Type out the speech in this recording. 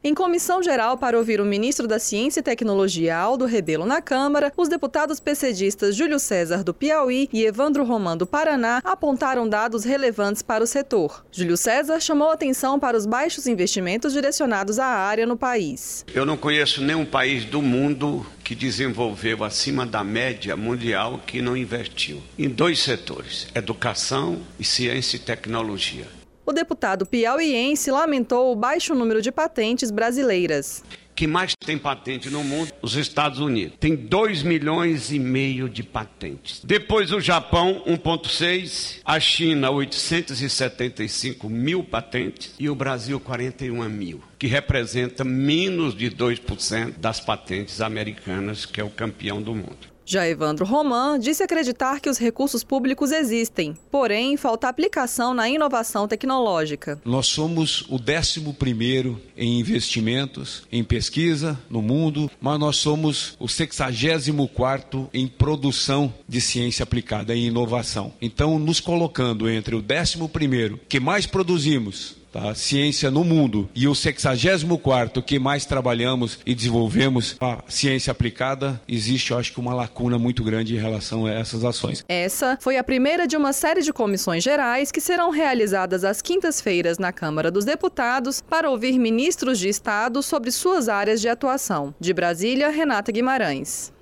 Em comissão geral para ouvir o ministro da Ciência e Tecnologia, Aldo Rebelo, na Câmara, os deputados PCdistas Júlio César, do Piauí, e Evandro Roman, do Paraná, apontaram dados relevantes para o setor. Júlio César chamou atenção para os baixos investimentos direcionados à área no país. Eu não conheço nenhum país do mundo que desenvolveu acima da média mundial que não investiu em dois setores, educação e ciência e tecnologia. O deputado piauiense lamentou o baixo número de patentes brasileiras. Que mais tem patente no mundo? Os Estados Unidos. Tem 2,5 milhões de patentes. Depois o Japão, 1,6. A China, 875 mil patentes. E o Brasil, 41 mil. Que representa menos de 2% das patentes americanas, que é o campeão do mundo. Já Evandro Roman disse acreditar que os recursos públicos existem, porém falta aplicação na inovação tecnológica. Nós somos o 11º em investimentos, em pesquisa no mundo, mas nós somos o 64º em produção de ciência aplicada e inovação. Então, nos colocando entre o 11º que mais produzimos, a ciência no mundo, e o 64º que mais trabalhamos e desenvolvemos a ciência aplicada, existe, eu acho que, uma lacuna muito grande em relação a essas ações. Essa foi a primeira de uma série de comissões gerais que serão realizadas às quintas-feiras na Câmara dos Deputados para ouvir ministros de Estado sobre suas áreas de atuação. De Brasília, Renata Guimarães.